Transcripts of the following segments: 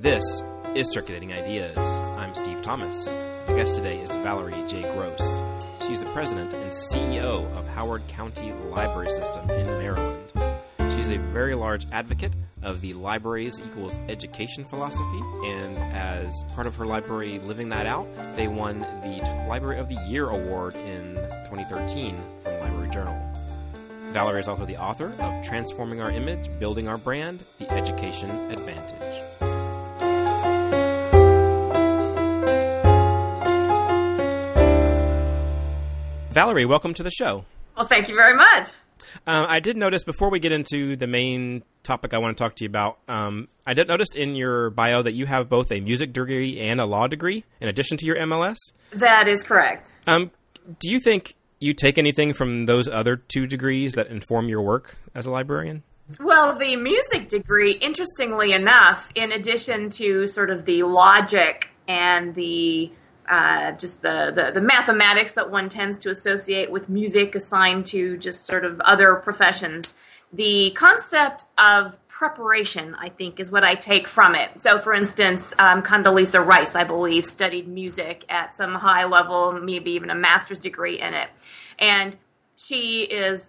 This is Circulating Ideas. I'm Steve Thomas. The guest today is Valerie J. Gross. She's the president and CEO of Howard County Library System in Maryland. She's a very large advocate of the libraries equals education philosophy, and as part of her library living that out, they won the Library of the Year Award in 2013 from Library Journal. Valerie is also the author of Transforming Our Image, Building Our Brand, The Education Advantage. Valerie, welcome to the show. Well, thank you very much. I did notice, before we get into the main topic I want to talk to you about, I did notice in your bio that you have both a music degree and a law degree in addition to your MLS. That is correct. Do you think you take anything from those other two degrees that inform your work as a librarian? Well, the music degree, interestingly enough, in addition to sort of the logic and the just the mathematics that one tends to associate with music assigned to just sort of other professions, the concept of preparation, I think, is what I take from it. So, for instance, Condoleezza Rice, I believe, studied music at some high level, maybe even a master's degree in it. And she is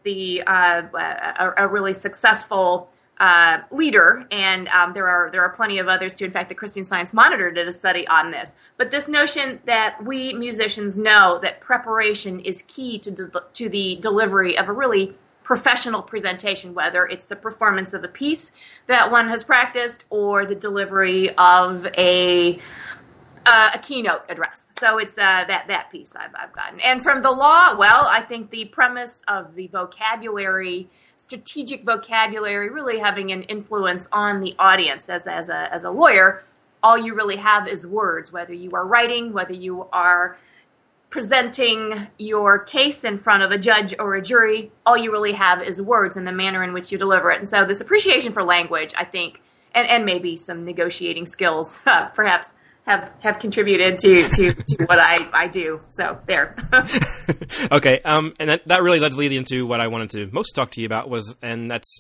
a really successful leader, and there are plenty of others too. In fact, the Christian Science Monitor did a study on this. But this notion that we musicians know that preparation is key to the delivery of a really professional presentation, whether it's the performance of a piece that one has practiced or the delivery of a keynote address. So it's that piece I've gotten. And from the law, well, I think the premise of the vocabulary, strategic vocabulary, really having an influence on the audience. As a lawyer, all you really have is words, whether you are writing, whether you are presenting your case in front of a judge or a jury, all you really have is words and the manner in which you deliver it. And so this appreciation for language, I think, and maybe some negotiating skills, perhaps, have contributed to what I do. So there. Okay. And that really does lead into what I wanted to most talk to you about and that's,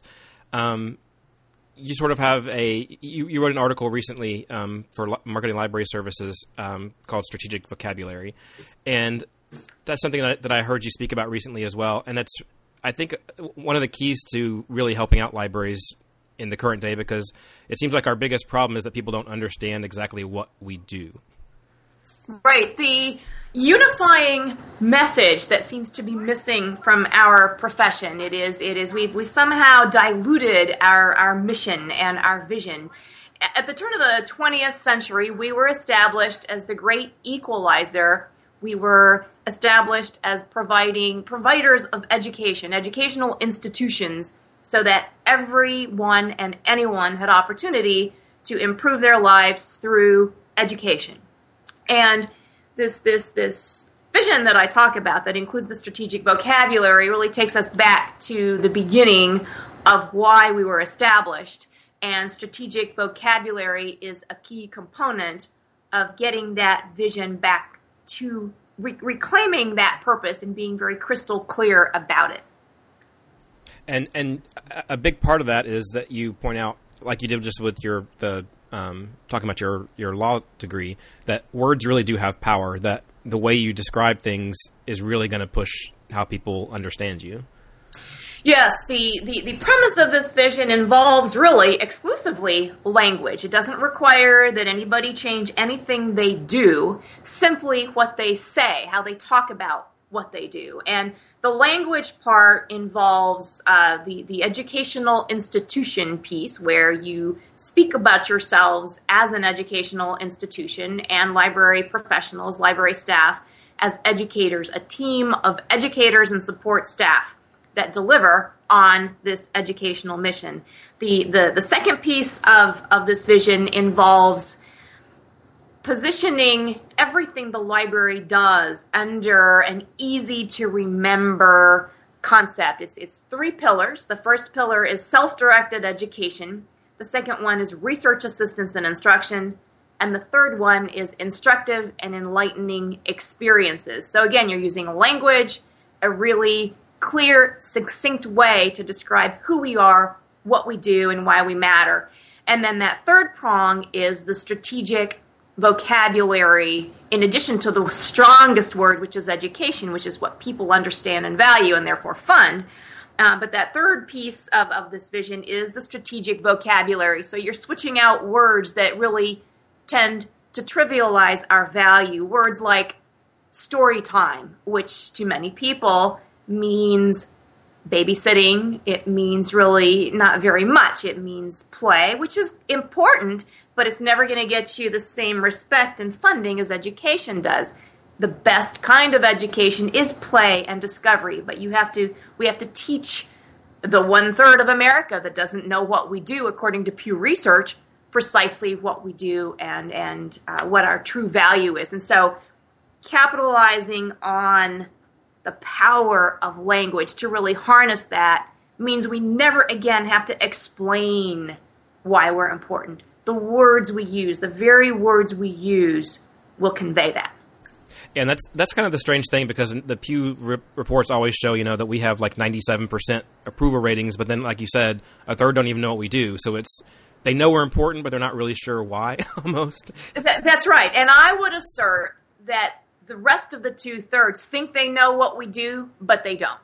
you sort of have you wrote an article recently for Marketing Library Services called Strategic Vocabulary. And that's something that I heard you speak about recently as well. And that's, I think, one of the keys to really helping out libraries in the current day, because it seems like our biggest problem is that people don't understand exactly what we do. Right. The unifying message that seems to be missing from our profession, we've somehow diluted our mission and our vision. At the turn of the 20th century, we were established as the great equalizer. We were established as providers of education, educational institutions, so that everyone and anyone had opportunity to improve their lives through education. And this vision that I talk about that includes the strategic vocabulary really takes us back to the beginning of why we were established. And strategic vocabulary is a key component of getting that vision back to reclaiming that purpose and being very crystal clear about it. And a big part of that is that you point out, like you did just with talking about your law degree, that words really do have power, that the way you describe things is really going to push how people understand you. Yes, the premise of this vision involves really exclusively language. It doesn't require that anybody change anything they do, simply what they say, how they talk about what they do. And the language part involves the educational institution piece, where you speak about yourselves as an educational institution, and library professionals, library staff, as educators, a team of educators and support staff that deliver on this educational mission. The second piece of this vision involves positioning everything the library does under an easy-to-remember concept. It's three pillars. The first pillar is self-directed education. The second one is research assistance and instruction. And the third one is instructive and enlightening experiences. So again, you're using language, a really clear, succinct way to describe who we are, what we do, and why we matter. And then that third prong is the strategic vocabulary, in addition to the strongest word, which is education, which is what people understand and value and therefore fund. But that third piece of this vision is the strategic vocabulary. So you're switching out words that really tend to trivialize our value. Words like story time, which to many people means babysitting. It means really not very much. It means play, which is important, but it's never going to get you the same respect and funding as education does. The best kind of education is play and discovery, but we have to teach the 1/3 of America that doesn't know what we do, according to Pew Research, precisely what we do and what our true value is. And so capitalizing on the power of language to really harness that means we never again have to explain why we're important. The words we use, the very words we use, will convey that. And that's kind of the strange thing, because the Pew reports always show, that we have like 97% approval ratings, but then, like you said, a third don't even know what we do. So they know we're important, but they're not really sure why, almost. That's right. And I would assert that the rest of the 2/3 think they know what we do, but they don't.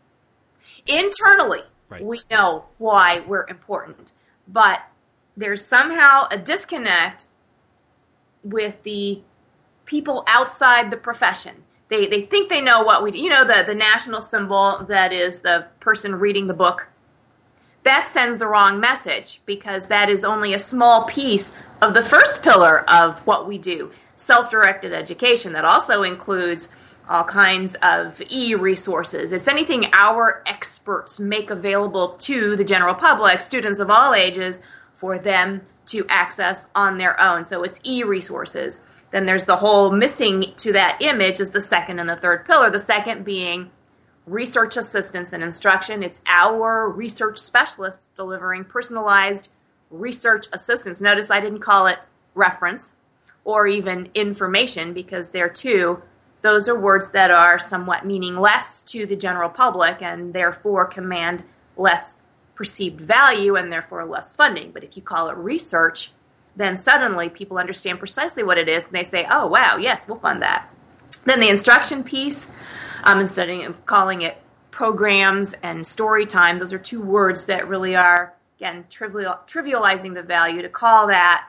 Internally, right, we know why we're important, but there's somehow a disconnect with the people outside the profession. They think they know what we do. The national symbol that is the person reading the book, that sends the wrong message, because that is only a small piece of the first pillar of what we do, self-directed education, that also includes all kinds of e-resources. It's anything our experts make available to the general public, students of all ages, for them to access on their own. So it's e-resources. Then there's the whole missing to that image is the second and the third pillar, the second being research assistance and instruction. It's our research specialists delivering personalized research assistance. Notice I didn't call it reference or even information, because those are words that are somewhat meaningless to the general public and therefore command less perceived value and therefore less funding. But if you call it research, then suddenly people understand precisely what it is, and they say, oh, wow, yes, we'll fund that. Then the instruction piece, instead of calling it programs and story time, those are two words that really are, again, trivializing the value. To call that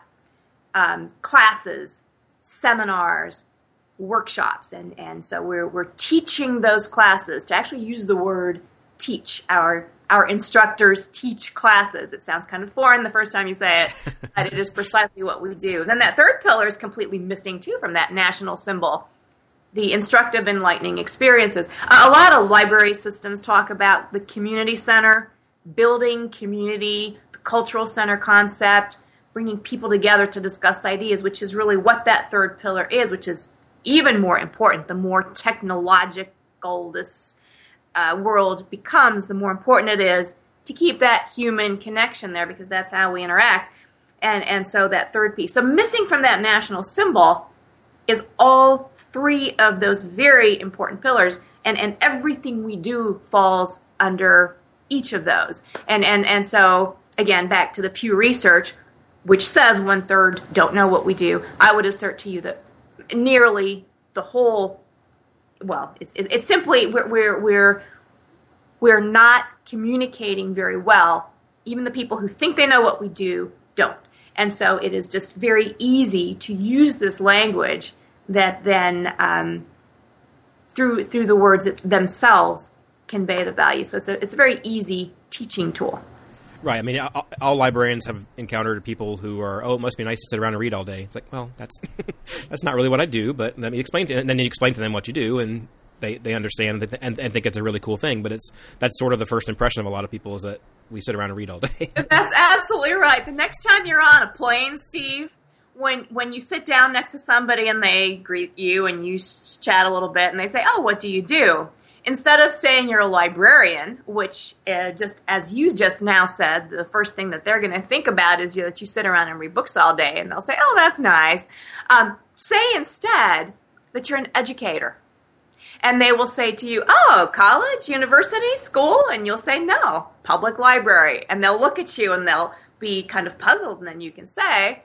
classes, seminars, workshops, and so we're teaching those classes. To actually use the word teach, our instructors teach classes. It sounds kind of foreign the first time you say it, but it is precisely what we do. Then that third pillar is completely missing, too, from that national symbol, the instructive, enlightening experiences. A lot of library systems talk about the community center, building community, the cultural center concept, bringing people together to discuss ideas, which is really what that third pillar is, which is even more important. The more technological this world becomes, the more important it is to keep that human connection there, because that's how we interact. And so that third piece. So missing from that national symbol is all three of those very important pillars, and everything we do falls under each of those. And so, again, back to the Pew Research, which says 1/3 don't know what we do. I would assert to you that nearly the whole, well, it's simply we're not communicating very well. Even the people who think they know what we do don't. And so it is just very easy to use this language that then through the words themselves convey the value. So it's a very easy teaching tool. Right. I mean, all librarians have encountered people who are, it must be nice to sit around and read all day. It's like, well, that's that's not really what I do, but let me explain to you. And then you explain to them what you do, and they understand and think it's a really cool thing. But that's sort of the first impression of a lot of people, is that we sit around and read all day. That's absolutely right. The next time you're on a plane, Steve, when you sit down next to somebody and they greet you and you chat a little bit and they say, oh, what do you do? Instead of saying you're a librarian, which just as you just now said, the first thing that they're going to think about is that you sit around and read books all day, and they'll say, oh, that's nice. Say instead that you're an educator. And they will say to you, oh, college, university, school? And you'll say, no, public library. And they'll look at you and they'll be kind of puzzled, and then you can say,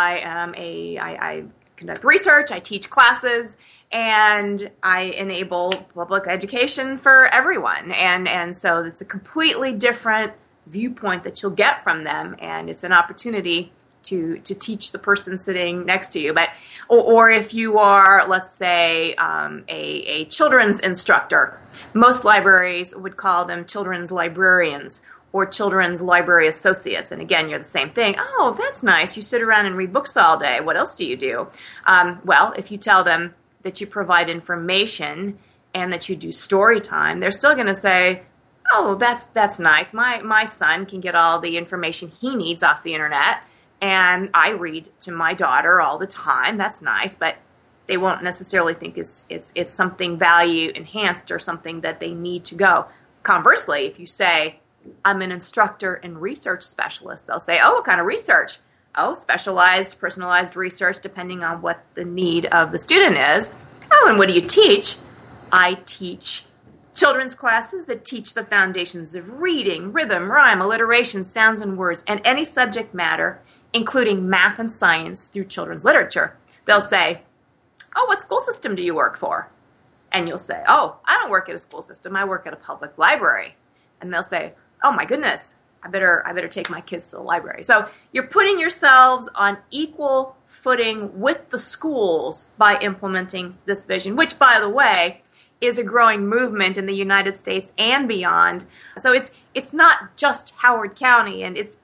I conduct research, I teach classes, and I enable public education for everyone. And so it's a completely different viewpoint that you'll get from them, and it's an opportunity to teach the person sitting next to you. But or if you are, let's say, a children's instructor, most libraries would call them children's librarians or children's library associates. And again, you're the same thing. Oh, that's nice. You sit around and read books all day. What else do you do? Well, if you tell them that you provide information and that you do story time, they're still going to say, oh, that's nice. My son can get all the information he needs off the internet, and I read to my daughter all the time. That's nice, but they won't necessarily think it's something value enhanced or something that they need to go. Conversely, if you say, I'm an instructor and research specialist, they'll say, oh, what kind of research? Oh, specialized, personalized research depending on what the need of the student is. Oh, and what do you teach? I teach children's classes that teach the foundations of reading, rhythm, rhyme, alliteration, sounds, and words, and any subject matter, including math and science through children's literature. They'll say, oh, what school system do you work for? And you'll say, oh, I don't work at a school system. I work at a public library. And they'll say, oh my goodness, I better take my kids to the library. So you're putting yourselves on equal footing with the schools by implementing this vision, which, by the way, is a growing movement in the United States and beyond. So it's not just Howard County, and it's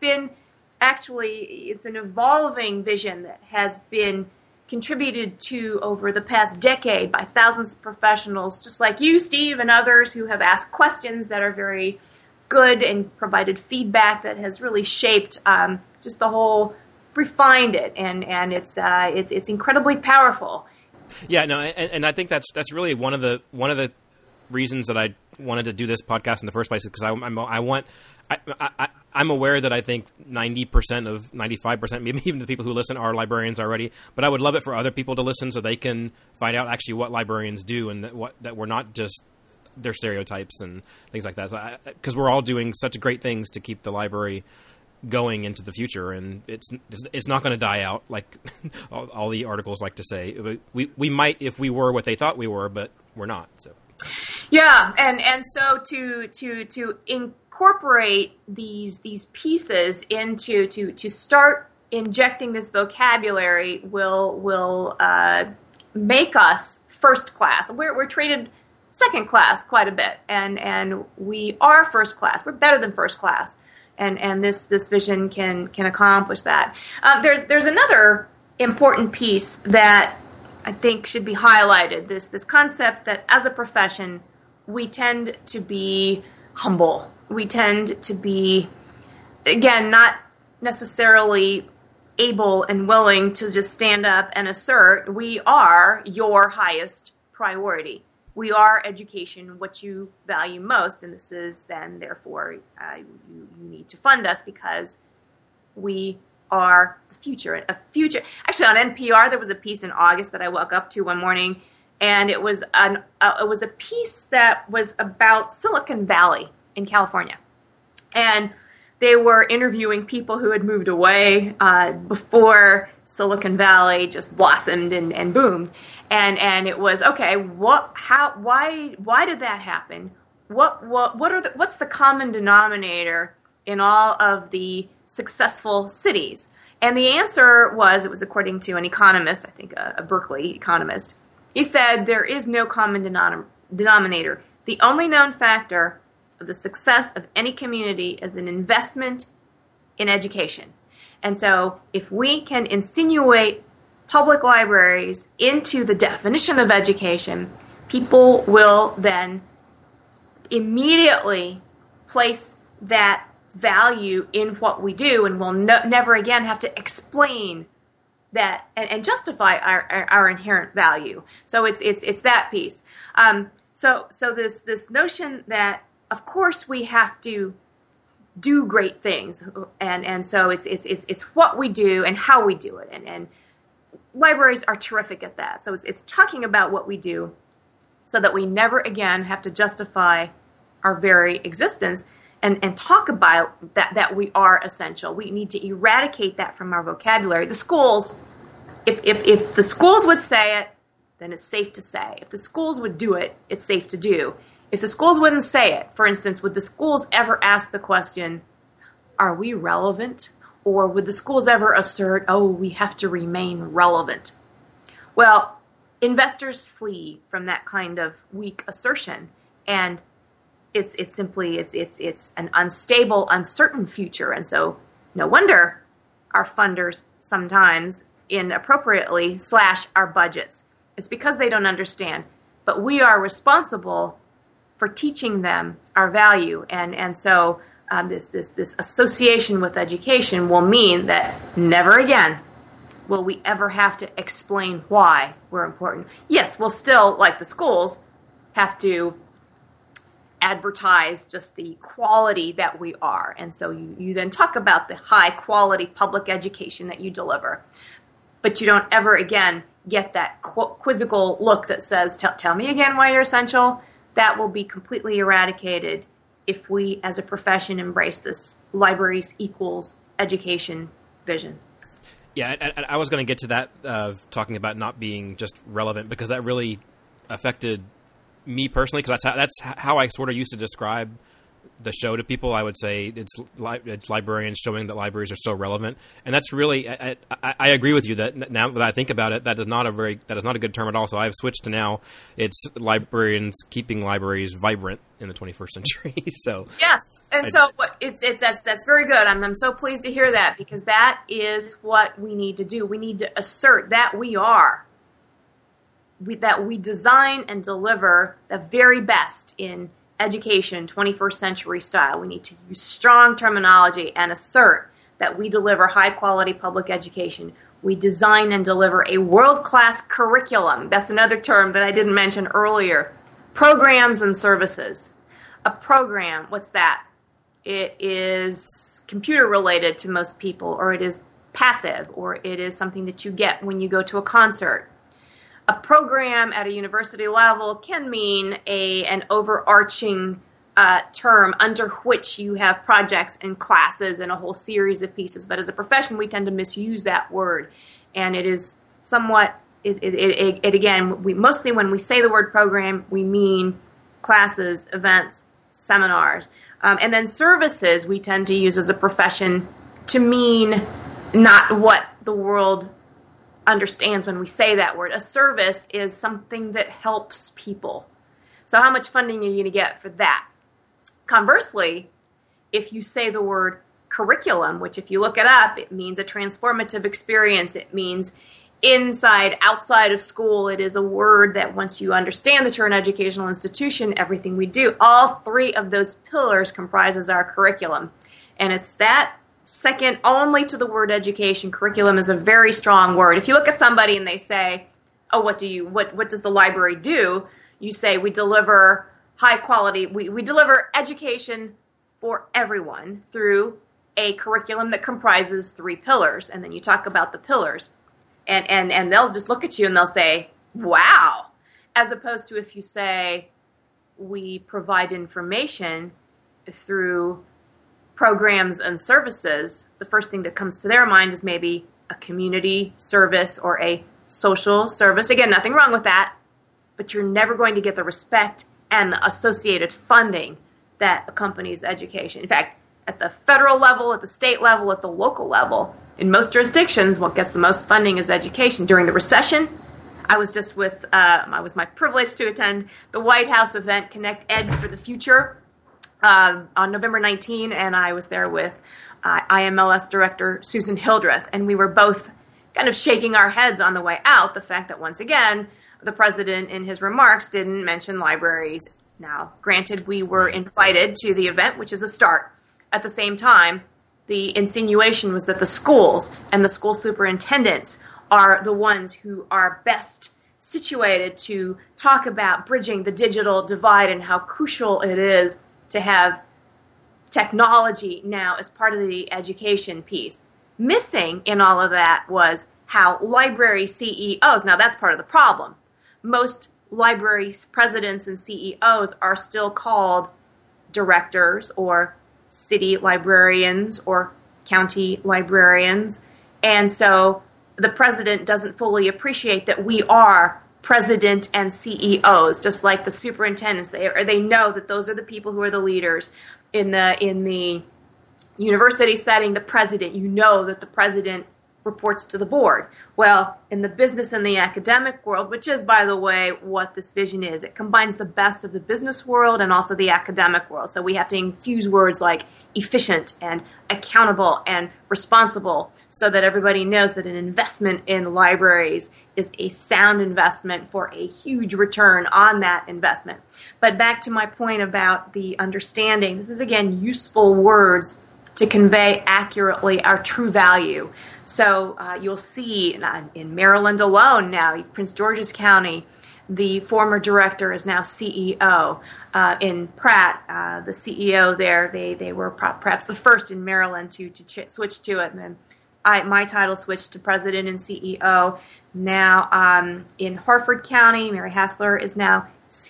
an evolving vision that has been contributed to over the past decade by thousands of professionals, just like you, Steve, and others who have asked questions that are very good and provided feedback that has really shaped just the whole, refined it, and it's incredibly powerful. Yeah, no, and I think that's really one of the reasons that I wanted to do this podcast in the first place, is because I'm aware that I think 90% of 95%, maybe even the people who listen, are librarians already. But I would love it for other people to listen so they can find out actually what librarians do, and that we're not just their stereotypes and things like that. So because we're all doing such great things to keep the library going into the future, and it's not going to die out like all the articles like to say. We might if we were what they thought we were, but we're not. So. Yeah, and so to incorporate these pieces into to start injecting this vocabulary will make us first class. We're treated second class quite a bit, and we are first class. We're better than first class, and this vision can accomplish that. There's another important piece that I think should be highlighted. This concept that as a profession, we tend to be humble. We tend to be, again, not necessarily able and willing to just stand up and assert, we are your highest priority. We are education, what you value most, and this is then, therefore, you need to fund us because we are the future. Actually, on NPR, there was a piece in August that I woke up to one morning, and it was a piece that was about Silicon Valley in California, and they were interviewing people who had moved away before Silicon Valley just blossomed and boomed, and it was okay. Why did that happen? What's the common denominator in all of the successful cities? And the answer was, it was according to an economist, I think a Berkeley economist. He said there is no common denominator. The only known factor of the success of any community is an investment in education. And so if we can insinuate public libraries into the definition of education, people will then immediately place that value in what we do, and will never again have to explain that and justify our inherent value. So it's that piece. So this notion that of course we have to do great things, and so it's what we do and how we do it, and libraries are terrific at that. So it's talking about what we do, so that we never again have to justify our very existence. and talk about that we are essential. We need to eradicate that from our vocabulary. The schools, if the schools would say it, then it's safe to say. If the schools would do it, it's safe to do. If the schools wouldn't say it, for instance, would the schools ever ask the question, are we relevant? Or would the schools ever assert, oh, we have to remain relevant? Well, investors flee from that kind of weak assertion, and it's simply an unstable, uncertain future, and so no wonder our funders sometimes inappropriately slash our budgets. It's because they don't understand, but we are responsible for teaching them our value, and so this association with education will mean that never again will we ever have to explain why we're important. Yes, we'll still, like the schools, have to advertise just the quality that we are. And so you then talk about the high quality public education that you deliver. But you don't ever again get that quizzical look that says, tell me again why you're essential. That will be completely eradicated if we as a profession embrace this libraries equals education vision. Yeah, I was going to get to that, talking about not being just relevant, because that really affected me personally, because that's how I sort of used to describe the show to people. I would say it's librarians showing that libraries are so relevant, and that's really I agree with you that now that I think about it, that is not a good term at all. So I've switched to now it's librarians keeping libraries vibrant in the 21st century. So yes, and that's very good. I'm so pleased to hear that, because that is what we need to do. We need to assert that that we design and deliver the very best in education, 21st century style. We need to use strong terminology and assert that we deliver high-quality public education. We design and deliver a world-class curriculum. That's another term that I didn't mention earlier. Programs and services. A program, what's that? It is computer-related to most people, or it is passive, or it is something that you get when you go to a concert. A program at a university level can mean an overarching term under which you have projects and classes and a whole series of pieces. But as a profession, we tend to misuse that word. And it is somewhat, again, mostly when we say the word program, we mean classes, events, seminars. And then services we tend to use as a profession to mean not what the world understands when we say that word. A service is something that helps people. So how much funding are you going to get for that? Conversely, if you say the word curriculum, which if you look it up, it means a transformative experience. It means inside, outside of school. It is a word that once you understand that you're an educational institution, everything we do, all three of those pillars comprises our curriculum. And it's that second only to the word education. Curriculum is a very strong word. If you look at somebody and they say, oh, what does the library do? You say we deliver high quality, we deliver education for everyone through a curriculum that comprises three pillars. And then you talk about the pillars. And they'll just look at you and they'll say, wow. As opposed to if you say we provide information through programs and services, the first thing that comes to their mind is maybe a community service or a social service. Again, nothing wrong with that, but you're never going to get the respect and the associated funding that accompanies education. In fact, at the federal level, at the state level, at the local level, in most jurisdictions, what gets the most funding is education. During the recession, I was my privilege to attend the White House event, Connect Ed for the Future, on November 19, and I was there with IMLS Director Susan Hildreth, and we were both kind of shaking our heads on the way out, the fact that once again, the president in his remarks didn't mention libraries. Now, granted, we were invited to the event, which is a start. At the same time, the insinuation was that the schools and the school superintendents are the ones who are best situated to talk about bridging the digital divide and how crucial it is to have technology now as part of the education piece. Missing in all of that was how library CEOs, now that's part of the problem. Most library presidents and CEOs are still called directors or city librarians or county librarians. And so the president doesn't fully appreciate that we are president and CEOs, just like the superintendents. They know that those are the people who are the leaders. In the university setting, the president, you know that the president reports to the board. Well, in the business and the academic world, which is, by the way, what this vision is, it combines the best of the business world and also the academic world. So we have to infuse words like efficient and accountable and responsible so that everybody knows that an investment in libraries is a sound investment for a huge return on that investment. But back to my point about the understanding, this is, again, useful words to convey accurately our true value. So you'll see in Maryland alone now, Prince George's County, the former director is now CEO. In Pratt, the CEO there, they were perhaps the first in Maryland to switch to it. And then my title switched to president and CEO. Now in Harford County, Mary Hassler is now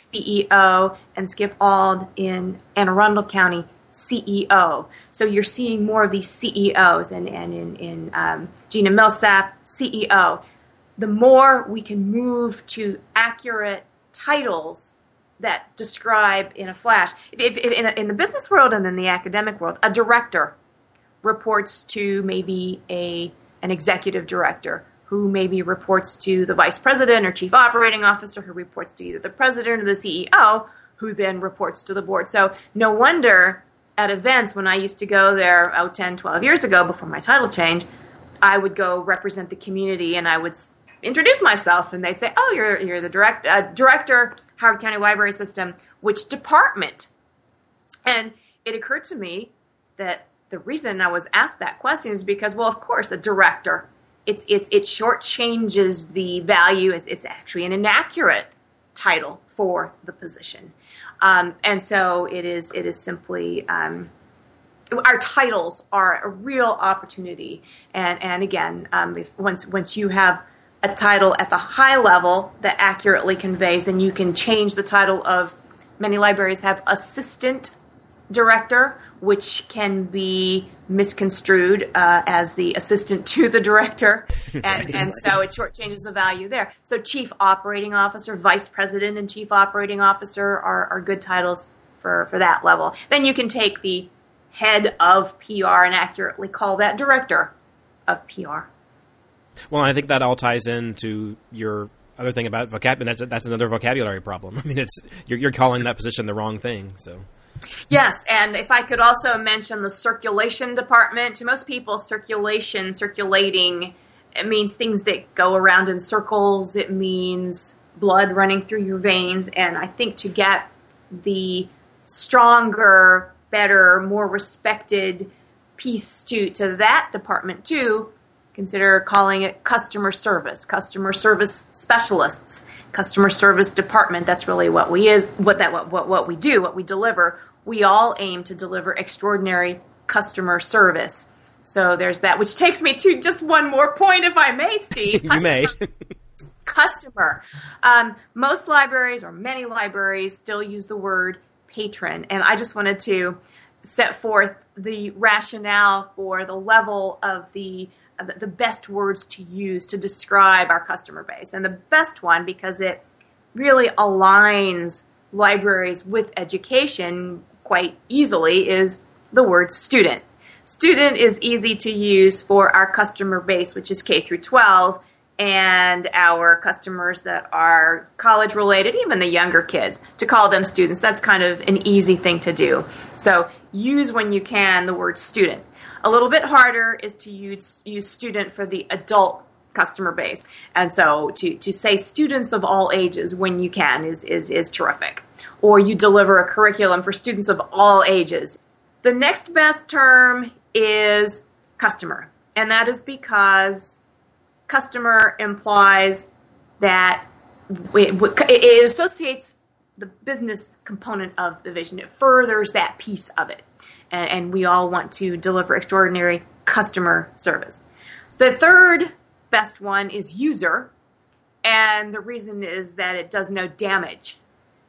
CEO, and Skip Auld in Anne Arundel County, CEO. So you're seeing more of these CEOs, and in Gina Millsap, CEO. The more we can move to accurate titles that describe in a flash. In the business world and in the academic world, a director reports to maybe an executive director, who maybe reports to the vice president or chief operating officer, who reports to either the president or the CEO, who then reports to the board. So no wonder at events, when I used to go there 10, 12 years ago before my title change, I would go represent the community and I would introduce myself, and they'd say, "Oh, you're the director, Howard County Library System. Which department?" And it occurred to me that the reason I was asked that question is because, well, of course, a director, it shortchanges the value. It's actually an inaccurate title for the position. And so it is simply, our titles are a real opportunity. And again, once you have a title at the high level that accurately conveys, then you can change the title of, many libraries have assistant director, which can be misconstrued as the assistant to the director, and so it shortchanges the value there. So chief operating officer, vice president, and chief operating officer are good titles for that level. Then you can take the head of PR and accurately call that director of PR. Well, I think that all ties into your other thing about vocabulary. That's another vocabulary problem. I mean, you're calling that position the wrong thing, so... Yes, and if I could also mention the circulation department. To most people, circulating, it means things that go around in circles. It means blood running through your veins. And I think to get the stronger, better, more respected piece to that department too, consider calling it customer service specialists, customer service department. That's really what we do, what we deliver. We all aim to deliver extraordinary customer service. So there's that, which takes me to just one more point, if I may, Steve. You may. Customer. Most libraries, or many libraries, still use the word patron, and I just wanted to set forth the rationale for the level of the best words to use to describe our customer base. And the best one, because it really aligns libraries with education quite easily, is the word student. Student is easy to use for our customer base, which is K through 12, and our customers that are college related, even the younger kids, to call them students. That's kind of an easy thing to do. So use, when you can, the word student. A little bit harder is to use student for the adult customer base. And so to say students of all ages when you can is terrific. Or you deliver a curriculum for students of all ages. The next best term is customer. And that is because customer implies that it associates the business component of the vision. It furthers that piece of it. And we all want to deliver extraordinary customer service. The third best one is user, and the reason is that it does no damage.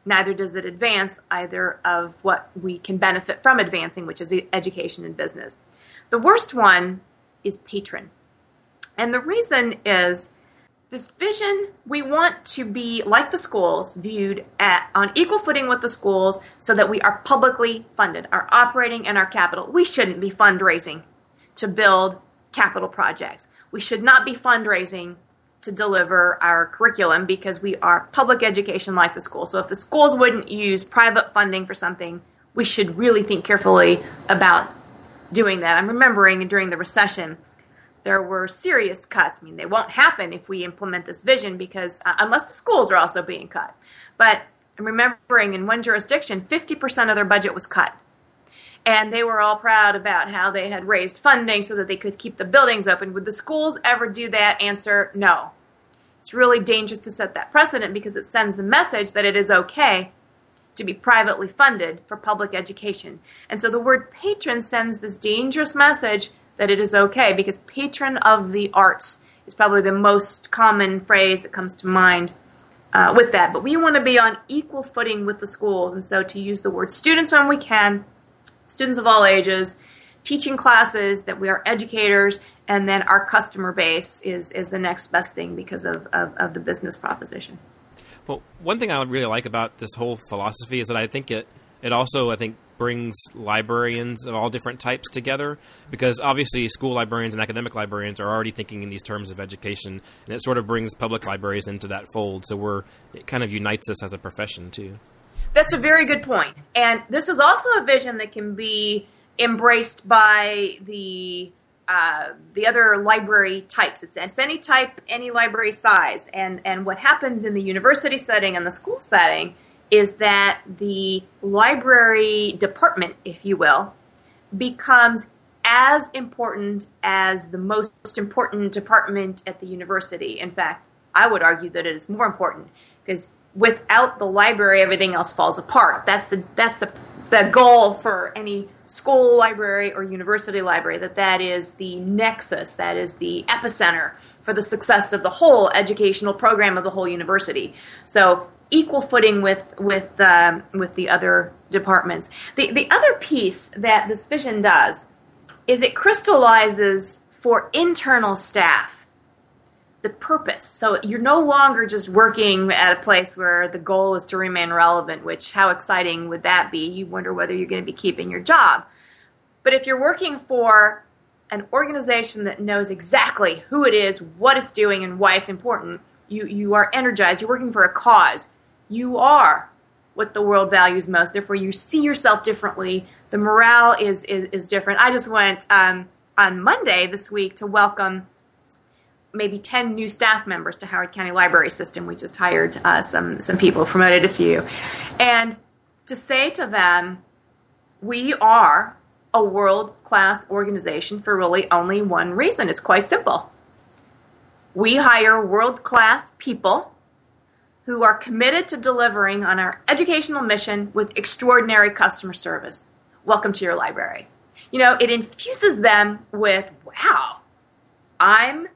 neither does it advance either of what we can benefit from advancing, which is education and business. The worst one is patron. And the reason is this vision, we want to be like the schools, viewed on equal footing with the schools so that we are publicly funded, our operating and our capital. We shouldn't be fundraising to build capital projects. We should not be fundraising to deliver our curriculum because we are public education like the school. So if the schools wouldn't use private funding for something, we should really think carefully about doing that. I'm remembering during the recession, there were serious cuts. I mean, they won't happen if we implement this vision because unless the schools are also being cut. But I'm remembering in one jurisdiction, 50% of their budget was cut. And they were all proud about how they had raised funding so that they could keep the buildings open. Would the schools ever do that? Answer, no. It's really dangerous to set that precedent because it sends the message that it is okay to be privately funded for public education. And so the word patron sends this dangerous message that it is okay because patron of the arts is probably the most common phrase that comes to mind with that. But we want to be on equal footing with the schools. And so to use the word students when we can, students of all ages, teaching classes, that we are educators, and then our customer base is the next best thing because of the business proposition. Well, one thing I really like about this whole philosophy is that I think it also, brings librarians of all different types together, because obviously school librarians and academic librarians are already thinking in these terms of education, and it sort of brings public libraries into that fold. So it kind of unites us as a profession too. That's a very good point. And this is also a vision that can be embraced by the other library types. It's any type, any library size. And what happens in the university setting and the school setting is that the library department, if you will, becomes as important as the most important department at the university. In fact, I would argue that it is more important because without the library, everything else falls apart. That's the goal for any school library or university library, that is the nexus, that is the epicenter for the success of the whole educational program of the whole university. So equal footing with the other departments. The other piece that this vision does is it crystallizes for internal staff the purpose. So you're no longer just working at a place where the goal is to remain relevant, which how exciting would that be? You wonder whether you're going to be keeping your job. But if you're working for an organization that knows exactly who it is, what it's doing, and why it's important, you are energized. You're working for a cause. You are what the world values most. Therefore, you see yourself differently. The morale is different. I just went on Monday this week to welcome maybe 10 new staff members to Howard County Library System. We just hired some people, promoted a few. And to say to them, we are a world-class organization for really only one reason. It's quite simple. We hire world-class people who are committed to delivering on our educational mission with extraordinary customer service. Welcome to your library. It infuses them with, wow, I'm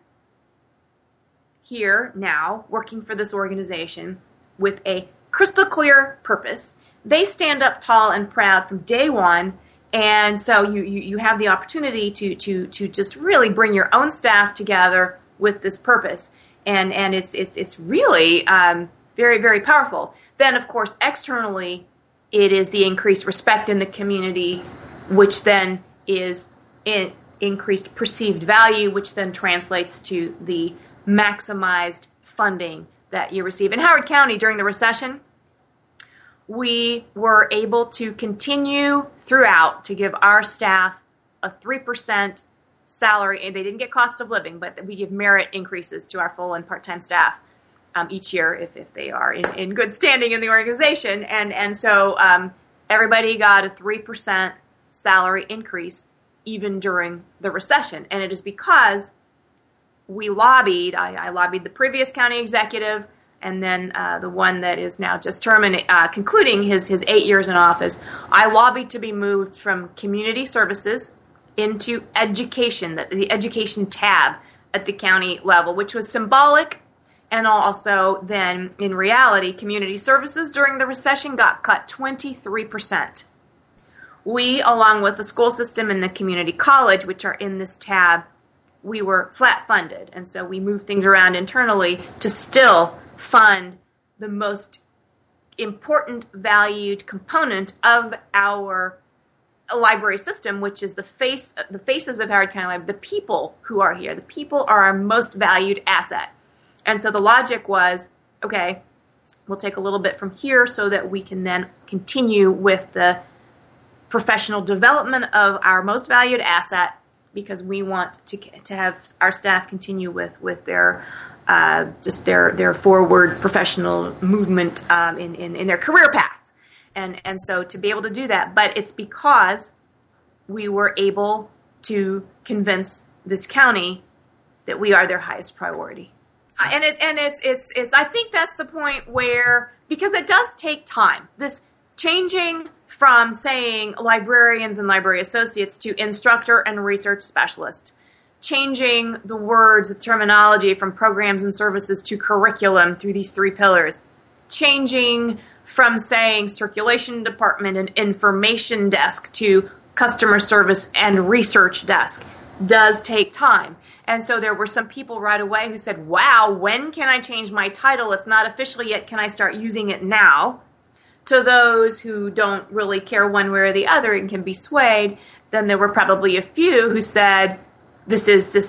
here now working for this organization with a crystal clear purpose. They stand up tall and proud from day one, and so you have the opportunity to just really bring your own staff together with this purpose, and it's really very, very powerful. Then, of course, externally, it is the increased respect in the community, which then is increased perceived value, which then translates to the maximized funding that you receive. In Howard County, during the recession, we were able to continue throughout to give our staff a 3% salary. And they didn't get cost of living, but we give merit increases to our full and part-time staff each year if they are in good standing in the organization. And so everybody got a 3% salary increase even during the recession. And it is because we lobbied. I lobbied the previous county executive and then the one that is now just concluding his 8 years in office. I lobbied to be moved from community services into education, the education tab at the county level, which was symbolic And also then, in reality, community services during the recession got cut 23%. We, along with the school system and the community college, which are in this tab, we were flat funded. And so we moved things around internally to still fund the most important valued component of our library system, which is the faces of Howard County Library, the people who are here. The people are our most valued asset. And so the logic was, okay, we'll take a little bit from here so that we can then continue with the professional development of our most valued asset, because we want to have our staff continue with their just their forward professional movement in their career paths. And so to be able to do that, but it's because we were able to convince this county that we are their highest priority. And it's I think that's the point where, because it does take time, this changing from saying librarians and library associates to instructor and research specialist, changing the words, the terminology from programs and services to curriculum through these three pillars, changing from saying circulation department and information desk to customer service and research desk does take time. And so there were some people right away who said, wow, when can I change my title? It's not official yet. Can I start using it now? To those who don't really care one way or the other and can be swayed, then there were probably a few who said, this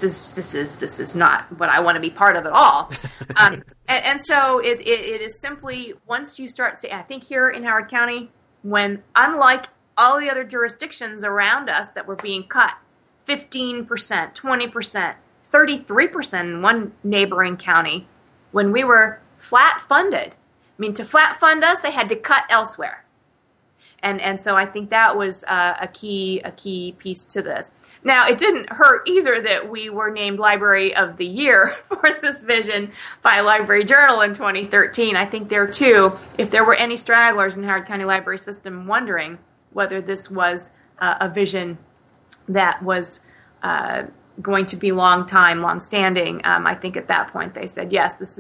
is not what I want to be part of at all. And so it is simply, once you start saying, I think here in Howard County, when unlike all the other jurisdictions around us that were being cut, 15%, 20%, 33% in one neighboring county, when we were flat funded. I mean, to flat fund us, they had to cut elsewhere. And so I think that was a key piece to this. Now, it didn't hurt either that we were named Library of the Year for this vision by Library Journal in 2013. I think there, too, if there were any stragglers in Howard County Library System wondering whether this was a vision that was going to be long-standing, I think at that point they said, yes, this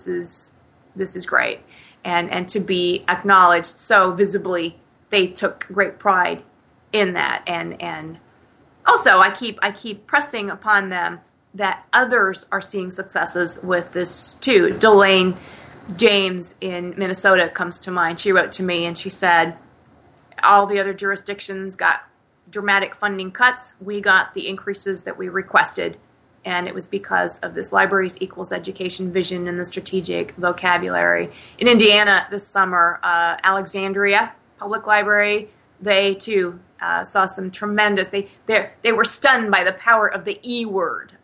is great. And to be acknowledged so visibly, they took great pride in that. And also, I keep pressing upon them that others are seeing successes with this too. Delane James in Minnesota comes to mind. She wrote to me and she said, all the other jurisdictions got dramatic funding cuts. We got the increases that we requested. And it was because of this libraries equals education vision and the strategic vocabulary. In Indiana this summer, Alexandria Public Library, they too saw some tremendous. They were stunned by the power of the E word.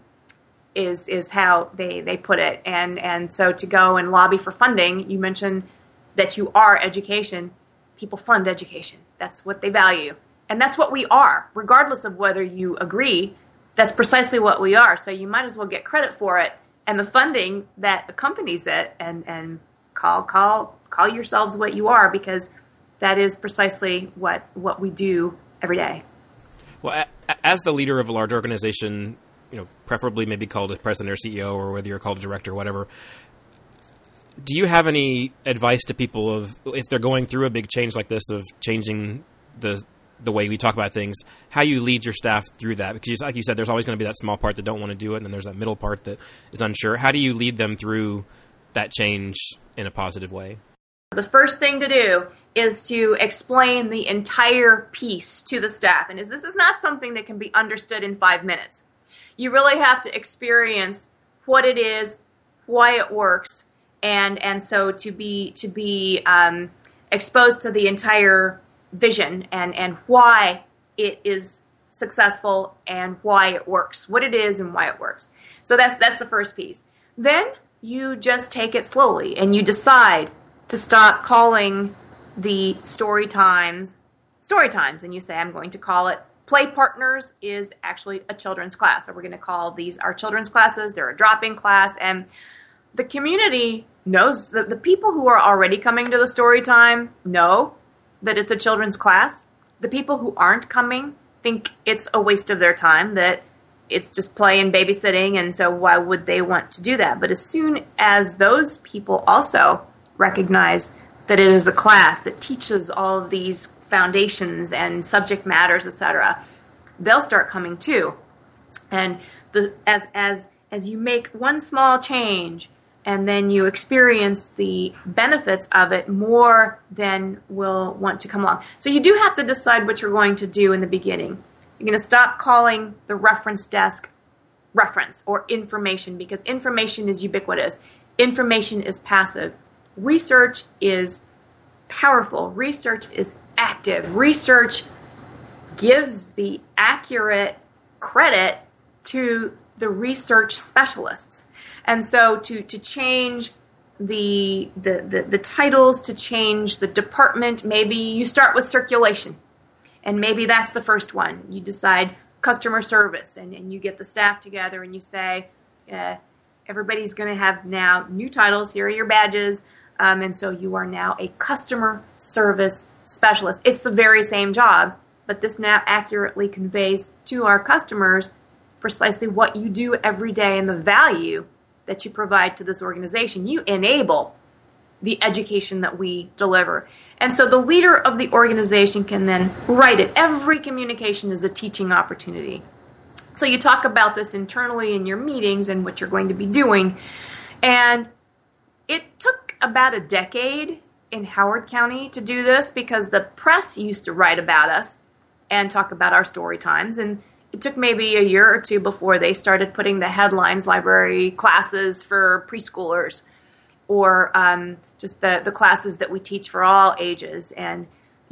Is how they put it. And so to go and lobby for funding, you mentioned that you are education. People fund education. That's what they value, and that's what we are, regardless of whether you agree. That's precisely what we are. So you might as well get credit for it and the funding that accompanies it, and call yourselves what you are, because that is precisely what we do every day. Well, as the leader of a large organization, preferably maybe called a president or CEO, or whether you're called a director or whatever, do you have any advice to people of if they're going through a big change like this, of changing the way we talk about things, how you lead your staff through that? Because like you said, there's always going to be that small part that don't want to do it, and then there's that middle part that is unsure. How do you lead them through that change in a positive way? The first thing to do is to explain the entire piece to the staff. And this is not something that can be understood in 5 minutes. You really have to experience what it is, why it works, and so to be exposed to the entire vision and why it is successful and why it works, what it is and why it works. So that's the first piece. Then you just take it slowly and you decide to stop calling the story times, and you say, I'm going to call it Play Partners is actually a children's class. So we're going to call these our children's classes. They're a drop-in class, and the community knows that the people who are already coming to the story time know that it's a children's class. The people who aren't coming think it's a waste of their time, that it's just play and babysitting, and so why would they want to do that? But as soon as those people also recognize that it is a class that teaches all of these foundations and subject matters, etc., they'll start coming too. And as you make one small change and then you experience the benefits of it, more then will want to come along. So you do have to decide what you're going to do in the beginning. You're going to stop calling the reference desk reference or information, because information is ubiquitous. Information is passive. Research is powerful. Research is active. Research gives the accurate credit to the research specialists. And so to change the titles, to change the department, maybe you start with circulation. And maybe that's the first one. You decide customer service, and you get the staff together and you say, everybody's going to have now new titles. Here are your badges. And so you are now a customer service specialist. It's the very same job, but this now accurately conveys to our customers precisely what you do every day and the value that you provide to this organization. You enable the education that we deliver. And so the leader of the organization can then write it. Every communication is a teaching opportunity. So you talk about this internally in your meetings and what you're going to be doing. And it took about a decade in Howard County to do this, because the press used to write about us and talk about our story times. And it took maybe a year or two before they started putting the headlines, library classes for preschoolers, or just the classes that we teach for all ages. And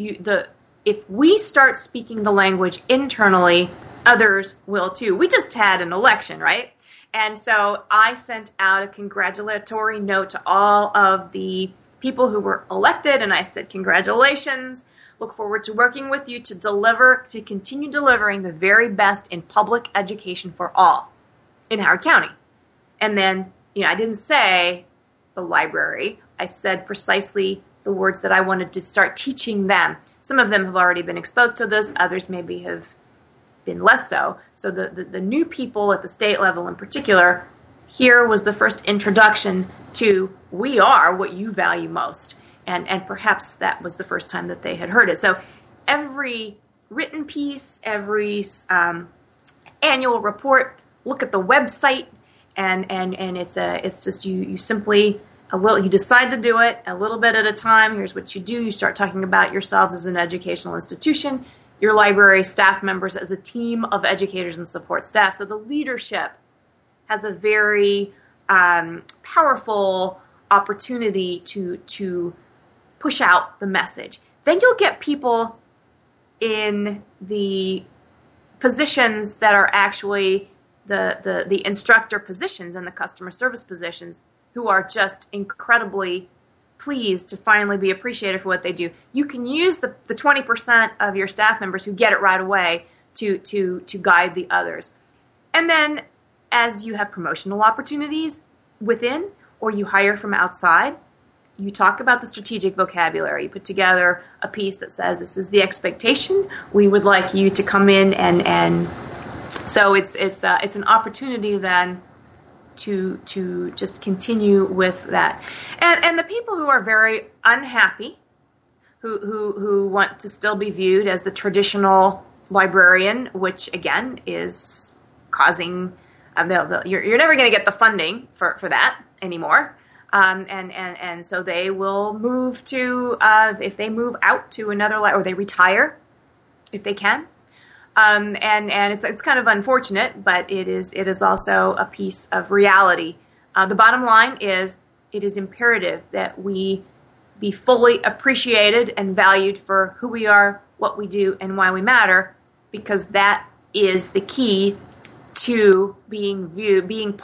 if we start speaking the language internally, others will too. We just had an election, right? And so I sent out a congratulatory note to all of the people who were elected, and I said, congratulations. Look forward to working with you to continue delivering the very best in public education for all in Howard County. And then, I didn't say the library. I said precisely the words that I wanted to start teaching them. Some of them have already been exposed to this. Others maybe have been less so. So the new people at the state level in particular, here was the first introduction to we are what you value most. And perhaps that was the first time that they had heard it. So every written piece, every annual report, look at the website, and it's just you simply you decide to do it a little bit at a time. Here's what you do. You start talking about yourselves as an educational institution, your library staff members as a team of educators and support staff. So the leadership has a very powerful opportunity to push out the message. Then you'll get people in the positions that are actually the instructor positions and the customer service positions, who are just incredibly pleased to finally be appreciated for what they do. You can use the 20% of your staff members who get it right away to guide the others. And then as you have promotional opportunities within, or you hire from outside, you talk about the strategic vocabulary. You put together a piece that says, this is the expectation. We would like you to come in and so it's an opportunity then to just continue with that. And the people who are very unhappy, who want to still be viewed as the traditional librarian, which again is causing you're never going to get the funding for that anymore. And so they will move to, if they move out to another, or they retire, if they can. And it's kind of unfortunate, but it is also a piece of reality. The bottom line is, it is imperative that we be fully appreciated and valued for who we are, what we do, and why we matter, because that is the key to being viewed, being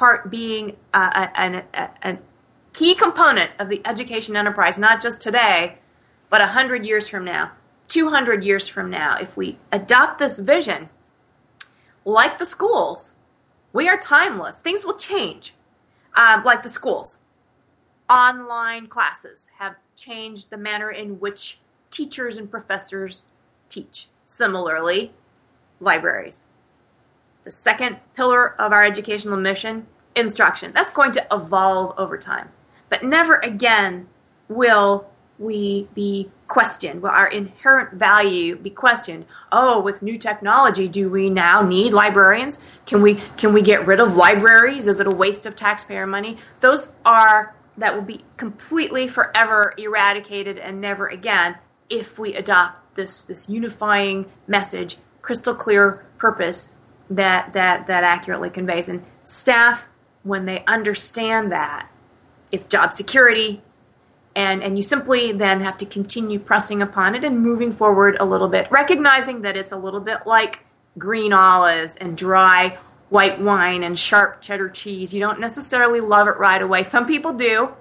a key component of the education enterprise, not just today, but 100 years from now, 200 years from now. If we adopt this vision, like the schools, we are timeless. Things will change, like the schools. Online classes have changed the manner in which teachers and professors teach. Similarly, libraries. The second pillar of our educational mission, instruction. That's going to evolve over time. But never again will we be questioned. Will our inherent value be questioned? Oh, with new technology, do we now need librarians? Can we get rid of libraries? Is it a waste of taxpayer money? That will be completely forever eradicated and never again if we adopt this unifying message, crystal clear purpose that accurately conveys. And staff, when they understand that, it's job security, and you simply then have to continue pressing upon it and moving forward a little bit, recognizing that it's a little bit like green olives and dry white wine and sharp cheddar cheese. You don't necessarily love it right away. Some people do,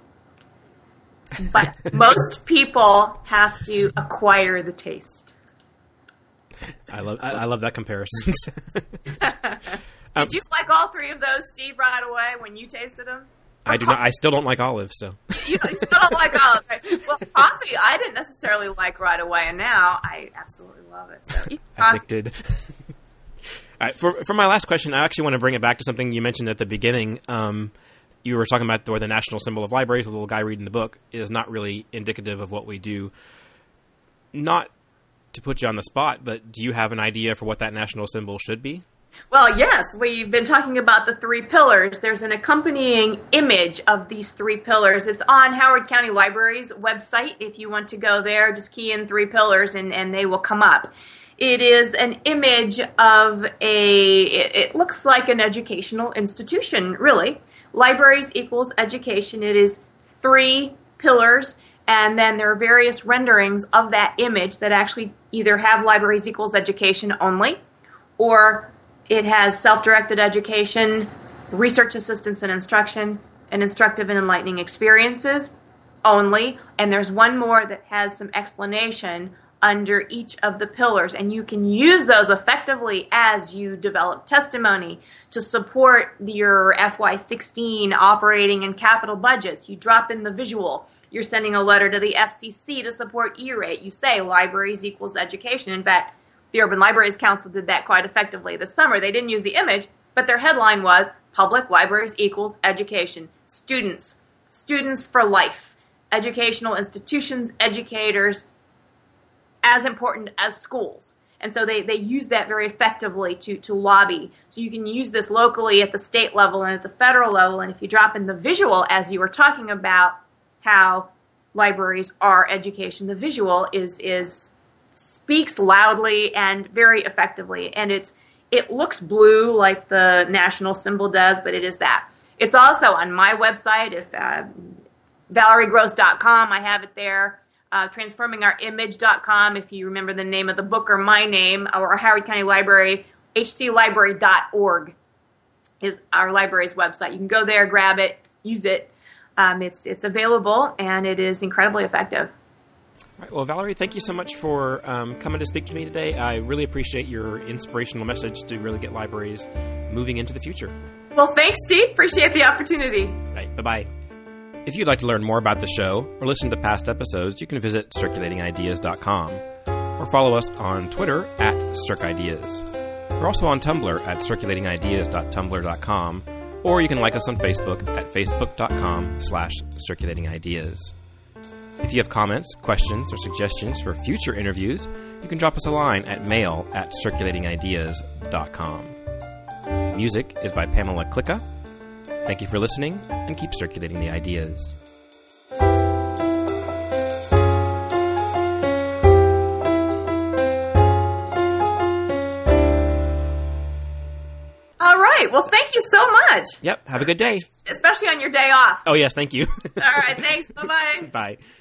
but most people have to acquire the taste. I love that comparison. Did you like all three of those, Steve, right away when you tasted them? I do not. I still don't like olives, so. You still don't like olives, right? Well, coffee I didn't necessarily like right away, and now I absolutely love it. So addicted. All right, for my last question, I actually want to bring it back to something you mentioned at the beginning. You were talking about where the national symbol of libraries, the little guy reading the book, is not really indicative of what we do. Not to put you on the spot, but do you have an idea for what that national symbol should be? Well, yes, we've been talking about the three pillars. There's an accompanying image of these three pillars. It's on Howard County Library's website. If you want to go there, just key in three pillars and they will come up. It is an image of it looks like an educational institution, really. Libraries equals education. It is three pillars, and then there are various renderings of that image that actually either have libraries equals education only, or it has self-directed education, research assistance and instruction, and instructive and enlightening experiences only. And there's one more that has some explanation under each of the pillars. And you can use those effectively as you develop testimony to support your FY16 operating and capital budgets. You drop in the visual. You're sending a letter to the FCC to support E-rate. You say libraries equals education. In fact, the Urban Libraries Council did that quite effectively this summer. They didn't use the image, but their headline was Public Libraries Equals Education. Students for life. Educational institutions, educators, as important as schools. And so they use that very effectively to lobby. So you can use this locally at the state level and at the federal level. And if you drop in the visual, as you were talking about how libraries are education, the visual speaks loudly and very effectively, and it looks blue like the national symbol does, but it is that. It's also on my website, if ValerieGross.com, I have it there. TransformingOurImage.com, if you remember the name of the book or my name, or Howard County Library, hclibrary.org is our library's website. You can go there, grab it, use it. It's available, and it is incredibly effective. All right, well, Valerie, thank you so much for coming to speak to me today. I really appreciate your inspirational message to really get libraries moving into the future. Well, thanks, Steve. Appreciate the opportunity. All right, bye-bye. If you'd like to learn more about the show or listen to past episodes, you can visit circulatingideas.com or follow us on Twitter at CircIdeas. We're also on Tumblr at circulatingideas.tumblr.com, or you can like us on Facebook at facebook.com/circulatingideas. If you have comments, questions, or suggestions for future interviews, you can drop us a line at mail@circulatingideas.com. Music is by Pamela Klicka. Thank you for listening, and keep circulating the ideas. All right. Well, thank you so much. Yep. Have a good day. Especially on your day off. Oh, yes. Thank you. All right. Thanks. Bye-bye. Bye.